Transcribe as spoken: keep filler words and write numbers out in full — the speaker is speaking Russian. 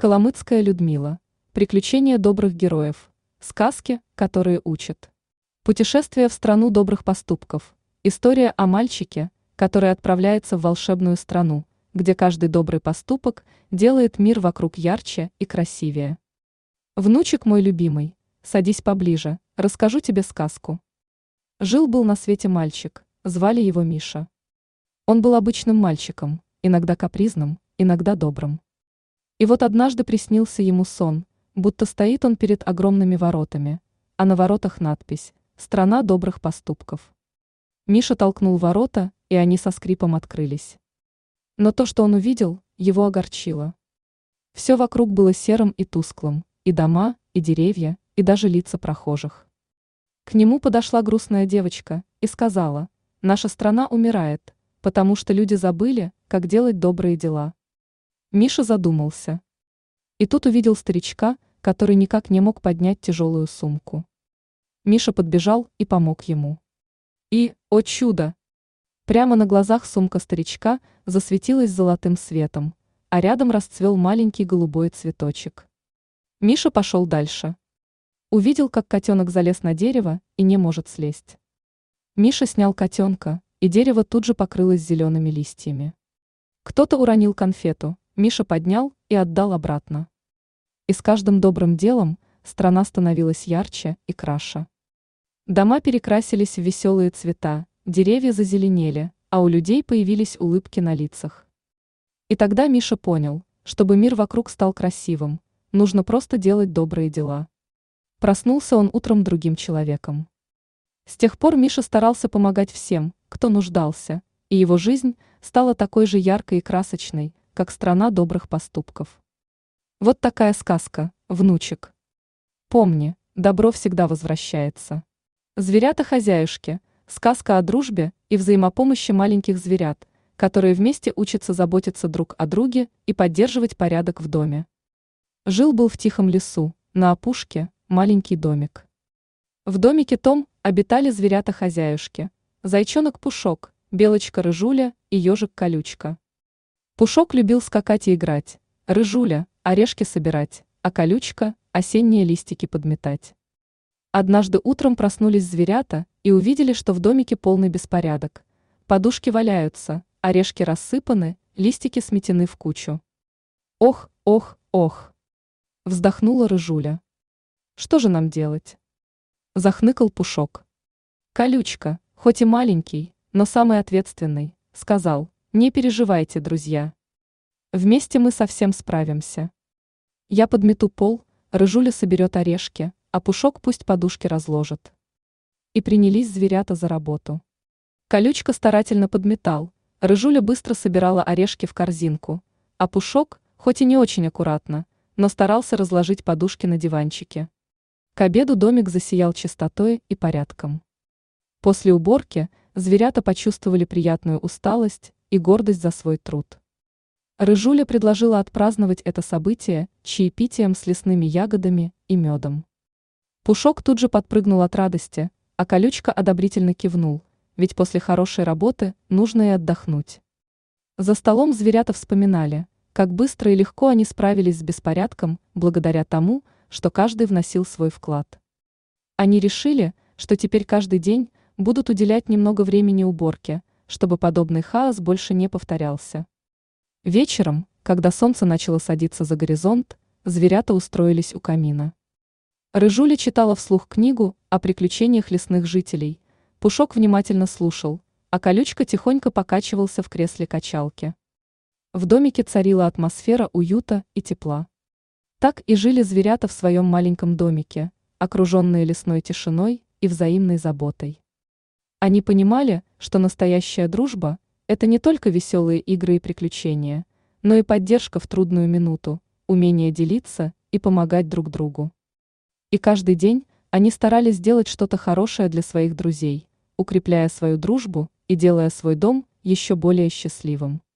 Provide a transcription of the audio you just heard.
Коломыцкая Людмила. Приключения добрых героев. Сказки, которые учат. Путешествие в страну добрых поступков. История о мальчике, который отправляется в волшебную страну, где каждый добрый поступок делает мир вокруг ярче и красивее. Внучек мой любимый, садись поближе, расскажу тебе сказку. Жил-был на свете мальчик, звали его Миша. Он был обычным мальчиком, иногда капризным, иногда добрым. И вот однажды приснился ему сон, будто стоит он перед огромными воротами, а на воротах надпись «Страна добрых поступков». Миша толкнул ворота, и они со скрипом открылись. Но то, что он увидел, его огорчило. Все вокруг было серым и тусклым, и дома, и деревья, и даже лица прохожих. К нему подошла грустная девочка и сказала: «Наша страна умирает, потому что люди забыли, как делать добрые дела». Миша задумался. И тут увидел старичка, который никак не мог поднять тяжелую сумку. Миша подбежал и помог ему. И, о чудо! Прямо на глазах сумка старичка засветилась золотым светом, а рядом расцвел маленький голубой цветочек. Миша пошел дальше. Увидел, как котенок залез на дерево и не может слезть. Миша снял котенка, и дерево тут же покрылось зелеными листьями. Кто-то уронил конфету, Миша поднял и отдал обратно. И с каждым добрым делом страна становилась ярче и краше. Дома перекрасились в веселые цвета, деревья зазеленели, а у людей появились улыбки на лицах. И тогда Миша понял, чтобы мир вокруг стал красивым, нужно просто делать добрые дела. Проснулся он утром другим человеком. С тех пор Миша старался помогать всем, кто нуждался, и его жизнь стала такой же яркой и красочной, как страна добрых поступков. Вот такая сказка, внучек. Помни, добро всегда возвращается. Зверята-хозяюшки. Сказка о дружбе и взаимопомощи маленьких зверят, которые вместе учатся заботиться друг о друге и поддерживать порядок в доме. Жил-был в тихом лесу, на опушке, маленький домик. В домике том обитали зверята-хозяюшки: зайчонок Пушок, белочка Рыжуля и ежик Колючка. Пушок любил скакать и играть, Рыжуля – орешки собирать, а Колючка – осенние листики подметать. Однажды утром проснулись зверята и увидели, что в домике полный беспорядок. Подушки валяются, орешки рассыпаны, листики сметены в кучу. Ох, ох, ох! Вздохнула Рыжуля. Что же нам делать? Захныкал Пушок. Колючка, хоть и маленький, но самый ответственный, сказал: не переживайте, друзья. Вместе мы совсем справимся. Я подмету пол, Рыжуля соберет орешки, а Пушок пусть подушки разложит. И принялись зверята за работу. Колючка старательно подметал, Рыжуля быстро собирала орешки в корзинку, а Пушок, хоть и не очень аккуратно, но старался разложить подушки на диванчике. К обеду домик засиял чистотой и порядком. После уборки зверята почувствовали приятную усталость и гордость за свой труд. Рыжуля предложила отпраздновать это событие чаепитием с лесными ягодами и медом. Пушок тут же подпрыгнул от радости, а Колючка одобрительно кивнул, ведь после хорошей работы нужно и отдохнуть. За столом зверята вспоминали, как быстро и легко они справились с беспорядком благодаря тому, что каждый вносил свой вклад. Они решили, что теперь каждый день будут уделять немного времени уборке, чтобы подобный хаос больше не повторялся. Вечером, когда солнце начало садиться за горизонт, зверята устроились у камина. Рыжуля читала вслух книгу о приключениях лесных жителей, Пушок внимательно слушал, а Колючка тихонько покачивался в кресле качалки. В домике царила атмосфера уюта и тепла. Так и жили зверята в своем маленьком домике, окруженные лесной тишиной и взаимной заботой. Они понимали, что настоящая дружба – это не только веселые игры и приключения, но и поддержка в трудную минуту, умение делиться и помогать друг другу. И каждый день они старались сделать что-то хорошее для своих друзей, укрепляя свою дружбу и делая свой дом еще более счастливым.